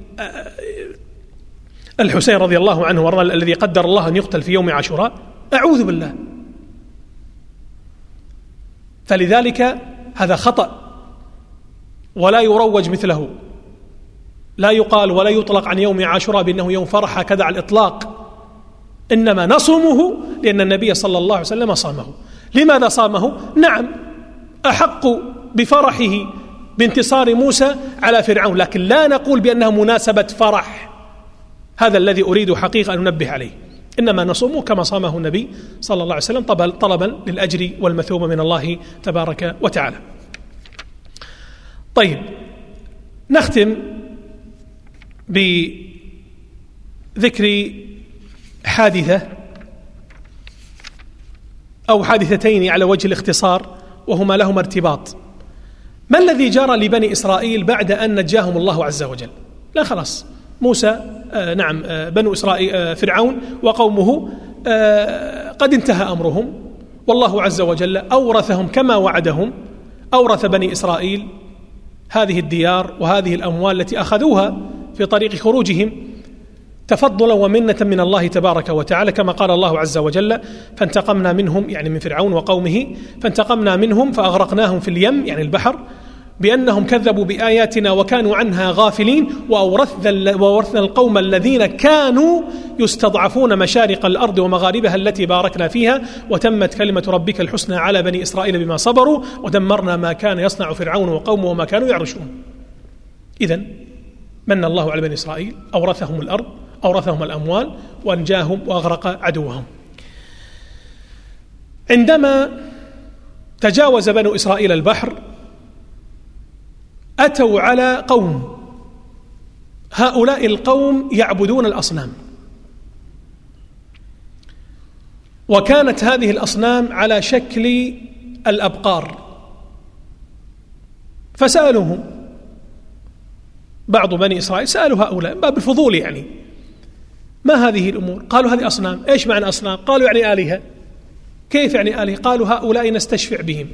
الحسين رضي الله عنه وارضاه الذي قدر الله أن يقتل في يوم عاشوراء؟ أعوذ بالله. فلذلك هذا خطأ ولا يروج مثله، لا يقال ولا يطلق عن يوم عاشوراء بأنه يوم فرح هكذا على الإطلاق، إنما نصومه لأن النبي صلى الله عليه وسلم صامه. لماذا صامه؟ نعم، أحق بفرحه بانتصار موسى على فرعون، لكن لا نقول بأنها مناسبة فرح، هذا الذي أريد حقيقة أن ننبه عليه. إنما نصومه كما صامه النبي صلى الله عليه وسلم طلبا للأجر والمثوبة من الله تبارك وتعالى. طيب، نختم بذكر حادثة أو حادثتين على وجه الاختصار، وهما لهما ارتباط. ما الذي جرى لبني إسرائيل بعد أن نجاهم الله عز وجل؟ لا، خلاص موسى بنو إسرائيل فرعون وقومه قد انتهى أمرهم، والله عز وجل أورثهم كما وعدهم، أورث بني إسرائيل هذه الديار وهذه الأموال التي أخذوها في طريق خروجهم، تفضلا ومنة من الله تبارك وتعالى، كما قال الله عز وجل: فانتقمنا منهم، يعني من فرعون وقومه، فانتقمنا منهم فأغرقناهم في اليم، يعني البحر، بأنهم كذبوا بآياتنا وكانوا عنها غافلين، وورثنا القوم الذين كانوا يستضعفون مشارق الأرض ومغاربها التي باركنا فيها، وتمت كلمة ربك الحسنى على بني إسرائيل بما صبروا، ودمرنا ما كان يصنع فرعون وقومه وما كانوا يعرشون. إذن من الله على بني إسرائيل، أورثهم الأرض، أورثهم الأموال، وأنجاهم وأغرق عدوهم. عندما تجاوز بنو إسرائيل البحر أتوا على قوم، هؤلاء القوم يعبدون الأصنام، وكانت هذه الأصنام على شكل الأبقار، فسألوهم بعض بني إسرائيل، سألوا هؤلاء باب الفضول يعني: ما هذه الأمور؟ قالوا: هذه أصنام. إيش معنى أصنام؟ قالوا: يعني آلهة. كيف يعني آلهة؟ قالوا: هؤلاء نستشفع بهم،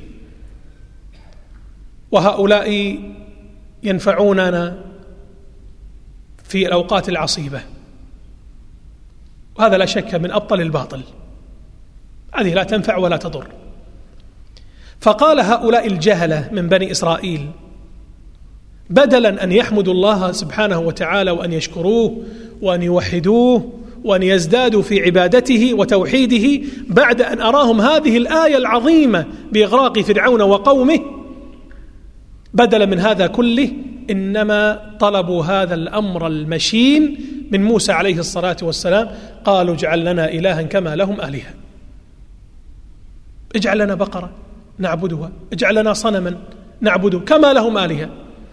وهؤلاء ينفعوننا في الأوقات العصيبة. وهذا لا شك من أبطل الباطل، هذه لا تنفع ولا تضر. فقال هؤلاء الجهلة من بني إسرائيل: بدلا أن يحمدوا الله سبحانه وتعالى وأن يشكروه وأن يوحدوه وأن يزدادوا في عبادته وتوحيده بعد أن أراهم هذه الآية العظيمة بإغراق فرعون وقومه، بدلا من هذا كله إنما طلبوا هذا الأمر المشين من موسى عليه الصلاة والسلام. قالوا: اجعل لنا إلها كما لهم آلهة، اجعل لنا بقرة نعبدها، اجعل لنا صنما نعبده كما لهم آلهة.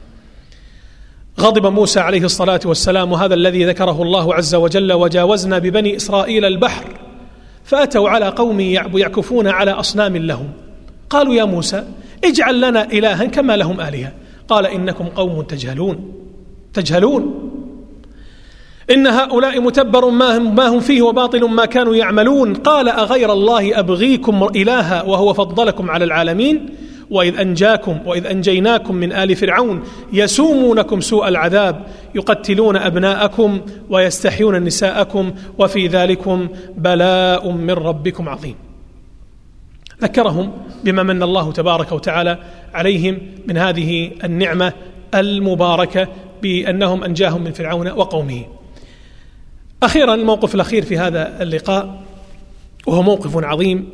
غضب موسى عليه الصلاة والسلام، وهذا الذي ذكره الله عز وجل: وجاوزنا ببني إسرائيل البحر فأتوا على قوم يعكفون على أصنام لهم. قالوا: يا موسى اجعل لنا إلها كما لهم آلهة. قال: إنكم قوم تجهلون، إن هؤلاء متبر ما هم فيه وباطل ما كانوا يعملون. قال: أغير الله أبغيكم إلها وهو فضلكم على العالمين، وإذ أنجيناكم من آل فرعون يسومونكم سوء العذاب يقتلون أبناءكم ويستحيون نساءكم وفي ذلكم بلاء من ربكم عظيم. ذكرهم بما من الله تبارك وتعالى عليهم من هذه النعمة المباركة بأنهم أنجاهم من فرعون وقومه. أخيرا، الموقف الأخير في هذا اللقاء وهو موقف عظيم.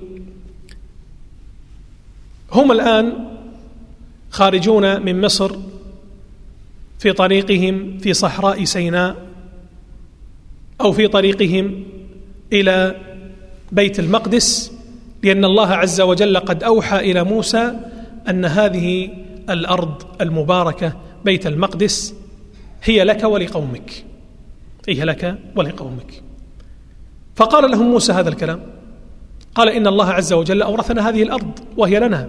هم الآن خارجون من مصر في طريقهم في صحراء سيناء، أو في طريقهم إلى بيت المقدس، لأن الله عز وجل قد أوحى إلى موسى أن هذه الأرض المباركة بيت المقدس هي لك ولقومك، هي لك ولقومك. فقال لهم موسى هذا الكلام، قال: إن الله عز وجل أورثنا هذه الأرض وهي لنا،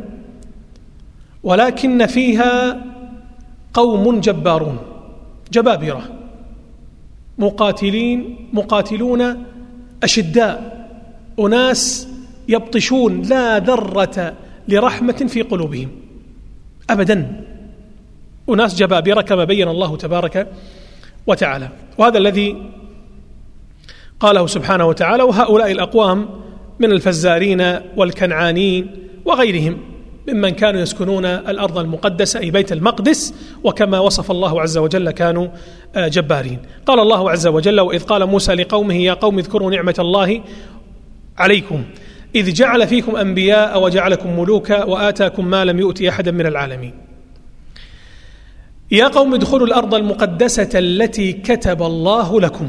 ولكن فيها قوم جبارون، جبابرة مقاتلون أشداء، أناس يبطشون لا ذرة لرحمة في قلوبهم أبدا، أناس جبابرة كما بين الله تبارك وتعالى. وهذا الذي قاله سبحانه وتعالى: وهؤلاء الأقوام من الفزارين والكنعانين وغيرهم ممن كانوا يسكنون الأرض المقدسة أي بيت المقدس، وكما وصف الله عز وجل كانوا جبارين. قال الله عز وجل: وإذ قال موسى لقومه يا قوم اذكروا نعمة الله عليكم إذ جعل فيكم أنبياء وجعلكم ملوكا وآتاكم ما لم يؤت أحدا من العالمين. يا قوم ادخلوا الأرض المقدسة التي كتب الله لكم.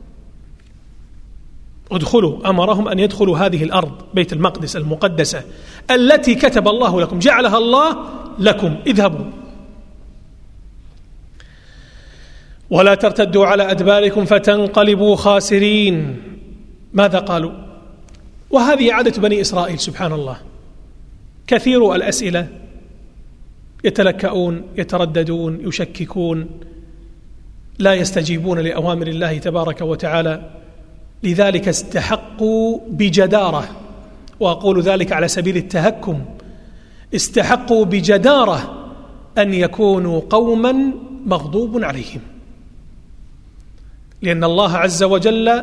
ادخلوا، أمرهم أن يدخلوا هذه الأرض بيت المقدس المقدسة التي كتب الله لكم، جعلها الله لكم، اذهبوا ولا ترتدوا على أدباركم فتنقلبوا خاسرين. ماذا قالوا؟ وهذه عادة بني إسرائيل سبحان الله، كثير الأسئلة، يتلكؤون، يترددون، يشككون، لا يستجيبون لأوامر الله تبارك وتعالى. لذلك استحقوا بجدارة، وأقول ذلك على سبيل التهكم، استحقوا بجدارة أن يكونوا قوما مغضوب عليهم. لأن الله عز وجل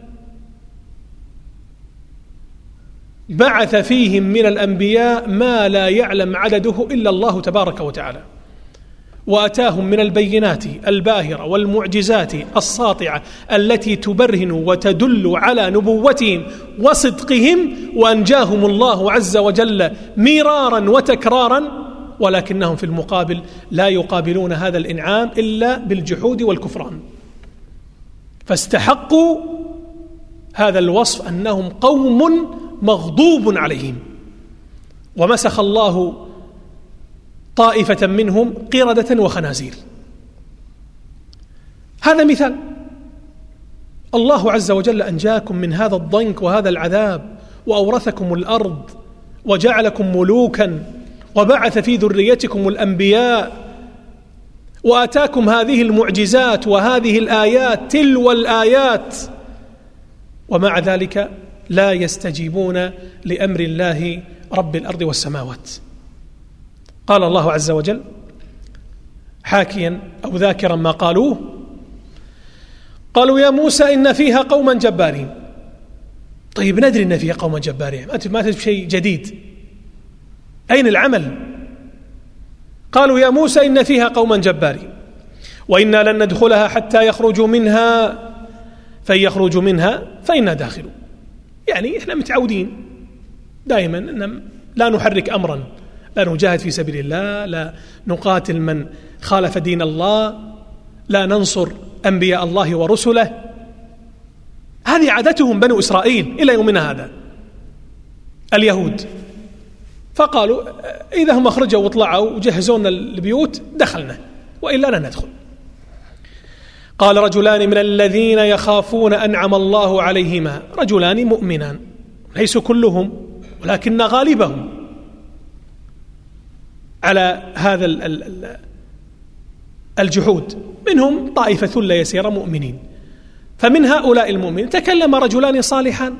بعث فيهم من الأنبياء ما لا يعلم عدده إلا الله تبارك وتعالى، وأتاهم من البينات الباهرة والمعجزات الساطعة التي تبرهن وتدل على نبوتهم وصدقهم، وأنجاهم الله عز وجل مرارا وتكرارا، ولكنهم في المقابل لا يقابلون هذا الإنعام إلا بالجحود والكفران، فاستحقوا هذا الوصف أنهم قوم مغضوب عليهم. ومسخ الله طائفة منهم قردة وخنازير. هذا مثال. الله عز وجل أنجاكم من هذا الضنك وهذا العذاب، وأورثكم الأرض وجعلكم ملوكا، وبعث في ذريتكم الأنبياء، وآتاكم هذه المعجزات وهذه الآيات تلو الآيات، ومع ذلك لا يستجيبون لأمر الله رب الأرض والسماوات. قال الله عز وجل حاكيا أو ذاكرا ما قالوه: قالوا يا موسى إن فيها قوما جبارين. طيب ندري إن فيها قوما جبارين، أنت ما تجد شيء جديد، أين العمل؟ قالوا يا موسى إن فيها قوما جبارين وإنا لن ندخلها حتى يخرجوا منها فإن يخرجوا منها فإنا داخلون. يعني إحنا متعودين دائما أن لا نحرك أمرا، لا نجاهد في سبيل الله، لا نقاتل من خالف دين الله، لا ننصر أنبياء الله ورسله. هذه عادتهم بنو إسرائيل إلى يومنا هذا، اليهود. فقالوا إذا هم أخرجوا واطلعوا وجهزونا البيوت دخلنا، وإلا لا ندخل. قال رجلان من الذين يخافون أنعم الله عليهما، رجلان مؤمنان ليسوا كلهم ولكن غالبهم على هذا الجحود، منهم طائفة ثلة يسيرة مؤمنين. فمن هؤلاء المؤمنين تكلم رجلان صالحان.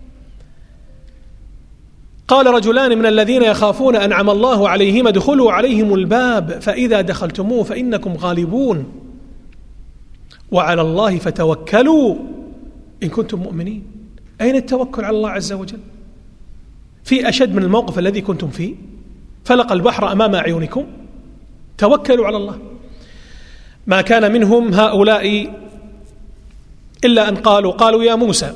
قال رجلان من الذين يخافون أنعم الله عليهما ادخلوا عليهم الباب فإذا دخلتموه فإنكم غالبون وعلى الله فتوكلوا إن كنتم مؤمنين. أين التوكل على الله عز وجل؟ في أشد من الموقف الذي كنتم فيه؟ فلق البحر أمام أعينكم. توكلوا على الله. ما كان منهم هؤلاء إلا أن قالوا يا موسى،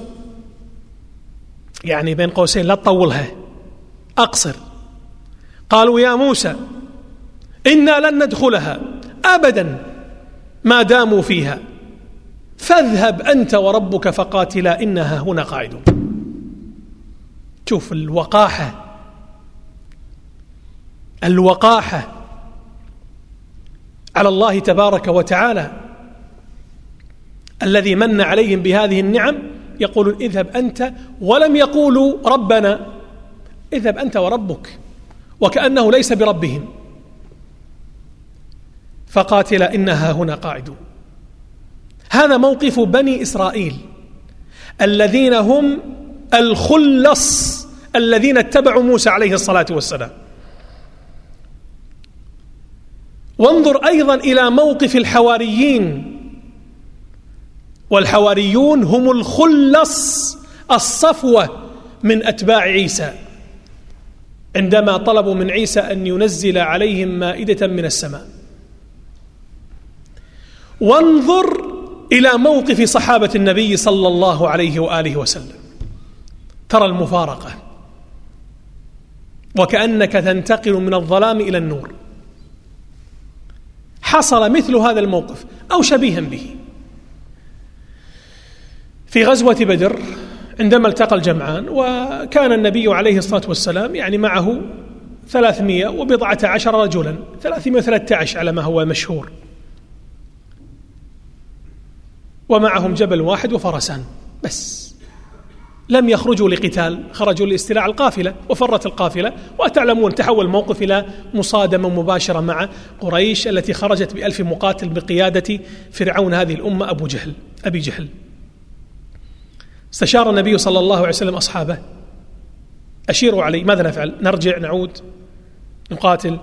يعني بين قوسين لا تطولها، أقصر. قالوا يا موسى إنا لن ندخلها أبدا ما داموا فيها فاذهب أنت وربك فقاتلا إنها هنا قاعدون. شوف الوقاحة على الله تبارك وتعالى الذي من عليهم بهذه النعم. يقولون اذهب أنت، ولم يقولوا ربنا، اذهب أنت وربك، وكأنه ليس بربهم. فقاتل إنها هنا قاعدون. هذا موقف بني إسرائيل الذين هم الخلص الذين اتبعوا موسى عليه الصلاة والسلام. وانظر أيضا إلى موقف الحواريين، والحواريون هم الخلص الصفوة من أتباع عيسى، عندما طلبوا من عيسى أن ينزل عليهم مائدة من السماء. وانظر إلى موقف صحابة النبي صلى الله عليه وآله وسلم. ترى المفارقة، وكأنك تنتقل من الظلام إلى النور. حصل مثل هذا الموقف أو شبيها به في غزوة بدر عندما التقى الجمعان، وكان النبي عليه الصلاة والسلام يعني معه 310 رجلا، 313 على ما هو مشهور، ومعهم جبل واحد وفرسان بس. لم يخرجوا لقتال، خرجوا لاستيلاء القافلة، وفرت القافلة. وتعلمون تحول الموقف إلى مصادمة مباشرة مع قريش التي خرجت ب1000 مقاتل بقيادة فرعون هذه الأمة أبي جهل. استشار النبي صلى الله عليه وسلم أصحابه: أشيروا علي، ماذا نفعل؟ نرجع، نعود، نقاتل؟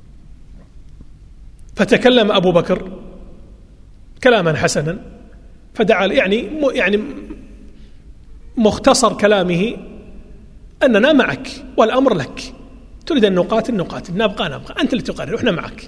فتكلم أبو بكر كلاما حسنا فدعا يعني مختصر كلامه أننا معك والأمر لك، تريد أن نقاتل نبقى أنت اللي تقرر وإحنا معك.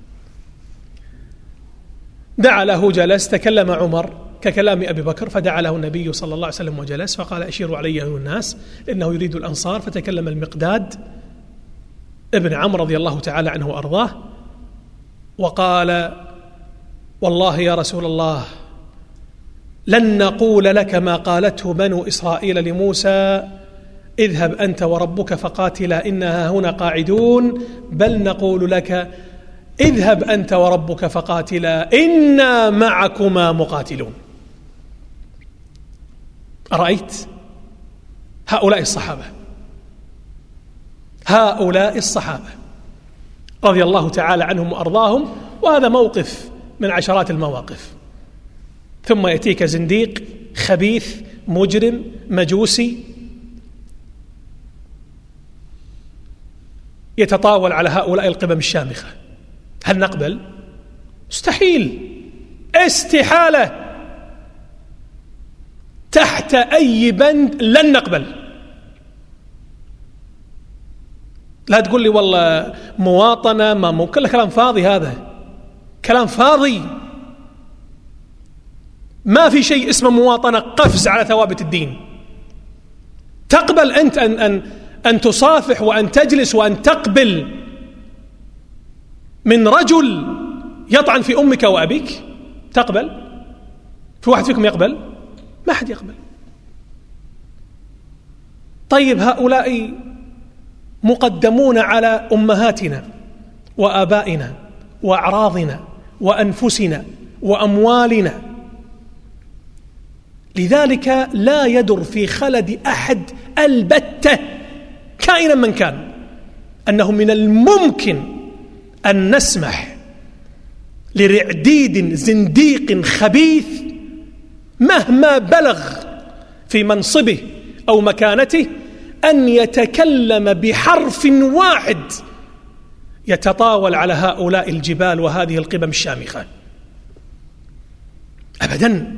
دعا له جلس، تكلم عمر ككلام أبي بكر، فدعا له النبي صلى الله عليه وسلم وجلس، فقال أشيروا علي أيها الناس إنه يريد الأنصار. فتكلم المقداد ابن عمرو رضي الله تعالى عنه وأرضاه وقال والله يا رسول الله لن نقول لك ما قالته بنو إسرائيل لموسى اذهب أنت وربك فقاتلا إنها هنا قاعدون، بل نقول لك اذهب أنت وربك فقاتلا إنا معكما مقاتلون. أرأيت هؤلاء الصحابة رضي الله تعالى عنهم وأرضاهم، وهذا موقف من عشرات المواقف. ثم يأتيك زنديق خبيث مجرم مجوسي يتطاول على هؤلاء القمم الشامخة. هل نقبل؟ مستحيل، استحالة، تحت أي بند لن نقبل. لا تقول لي والله مواطنة ما ممكن، كلام فاضي، هذا كلام فاضي. ما في شيء اسمه مواطنة، قفز على ثوابت الدين. تقبل أنت أن تصافح وأن تجلس وأن تقبل من رجل يطعن في أمك وأبيك؟ تقبل؟ في واحد فيكم يقبل؟ ما حد يقبل. طيب هؤلاء مقدمون على أمهاتنا وآبائنا وأعراضنا وأنفسنا وأموالنا، لذلك لا يدر في خلد أحد البتة كائنا من كان أنه من الممكن أن نسمح لرعديد زنديق خبيث مهما بلغ في منصبه أو مكانته أن يتكلم بحرف واحد يتطاول على هؤلاء الجبال وهذه القمم الشامخة. أبدا.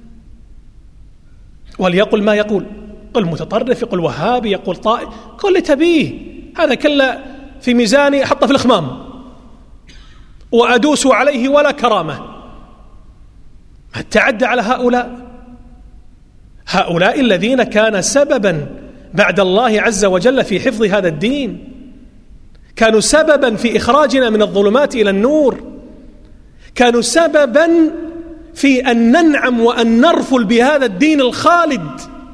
وليقل ما يقول، قل متطرف، يقول وهابي، يقول طائف، قل اللي تبيه، هذا كله في ميزاني أحطه في الخمام وأدوس عليه ولا كرامة. ما تعدى على هؤلاء الذين كان سببا بعد الله عز وجل في حفظ هذا الدين، كانوا سببا في إخراجنا من الظلمات إلى النور، كانوا سببا في أن ننعم وأن نرفل بهذا الدين الخالد.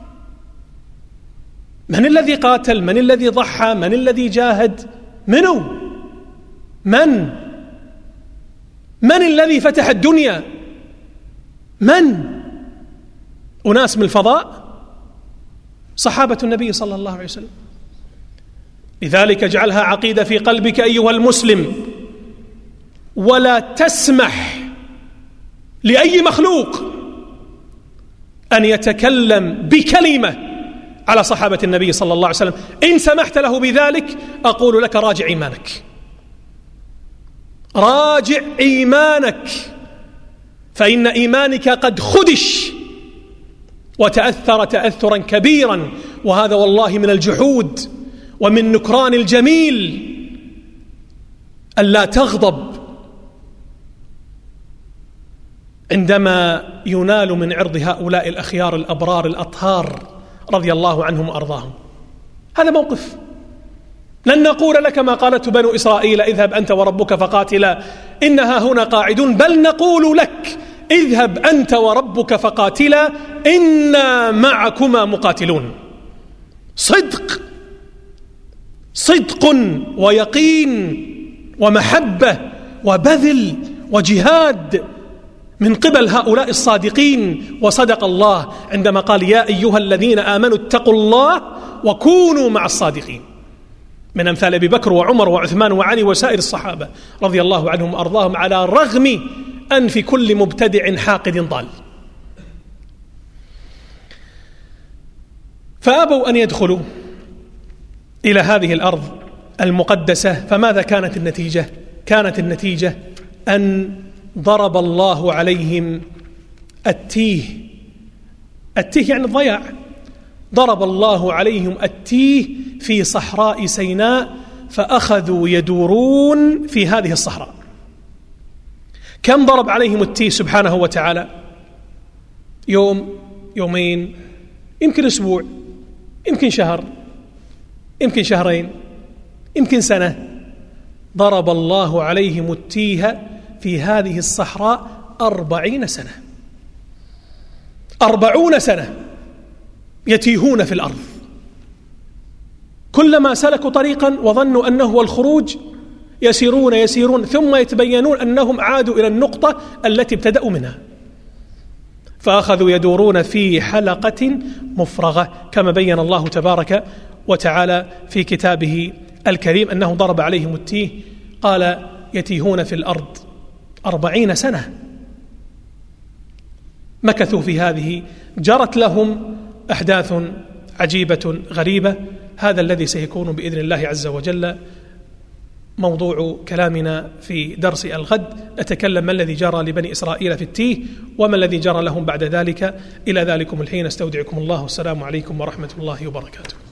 من الذي قاتل؟ من الذي ضحى؟ من الذي جاهد؟ منو؟ من الذي فتح الدنيا؟ من؟ أناس من الفضاء؟ صحابة النبي صلى الله عليه وسلم. لذلك اجعلها عقيدة في قلبك أيها المسلم، ولا تسمح لأي مخلوق أن يتكلم بكلمة على صحابة النبي صلى الله عليه وسلم. إن سمحت له بذلك أقول لك راجع إيمانك، راجع إيمانك، فإن إيمانك قد خدش وتأثر تأثرا كبيرا، وهذا والله من الجحود ومن نكران الجميل ألا تغضب عندما ينال من عرض هؤلاء الأخيار الأبرار الأطهار رضي الله عنهم وأرضاهم. هذا موقف. لن نقول لك ما قالته بنو إسرائيل اذهب أنت وربك فقاتلا إنها هنا قاعدون، بل نقول لك اذهب أنت وربك فقاتلا إنا معكما مقاتلون. صدق ويقين ومحبة وبذل وجهاد من قبل هؤلاء الصادقين. وصدق الله عندما قال يا أيها الذين آمنوا اتقوا الله وكونوا مع الصادقين، من أمثال أبي بكر وعمر وعثمان وعلي وسائر الصحابة رضي الله عنهم وأرضاهم، على رغم أنف كل مبتدع حاقد ضال. فأبوا أن يدخلوا إلى هذه الأرض المقدسة. فماذا كانت النتيجة؟ كانت النتيجة أن ضرب الله عليهم التيه يعني الضياع. ضرب الله عليهم التيه في صحراء سيناء فأخذوا يدورون في هذه الصحراء. كم ضرب عليهم التيه سبحانه وتعالى؟ يوم، يومين، يمكن أسبوع، يمكن شهر، يمكن شهرين، يمكن سنة. ضرب الله عليهم التيه في هذه الصحراء 40 سنة. 40 سنة يتيهون في الأرض. كلما سلكوا طريقا وظنوا أنه هو الخروج يسيرون ثم يتبينون أنهم عادوا إلى النقطة التي ابتدأوا منها، فأخذوا يدورون في حلقة مفرغة، كما بين الله تبارك وتعالى في كتابه الكريم أنه ضرب عليهم التيه، قال يتيهون في الأرض 40 سنة مكثوا في هذه. جرت لهم أحداث عجيبة غريبة. هذا الذي سيكون بإذن الله عز وجل موضوع كلامنا في درس الغد. نتكلم ما الذي جرى لبني إسرائيل في التيه وما الذي جرى لهم بعد ذلك. إلى ذلكم الحين استودعكم الله، والسلام عليكم ورحمة الله وبركاته.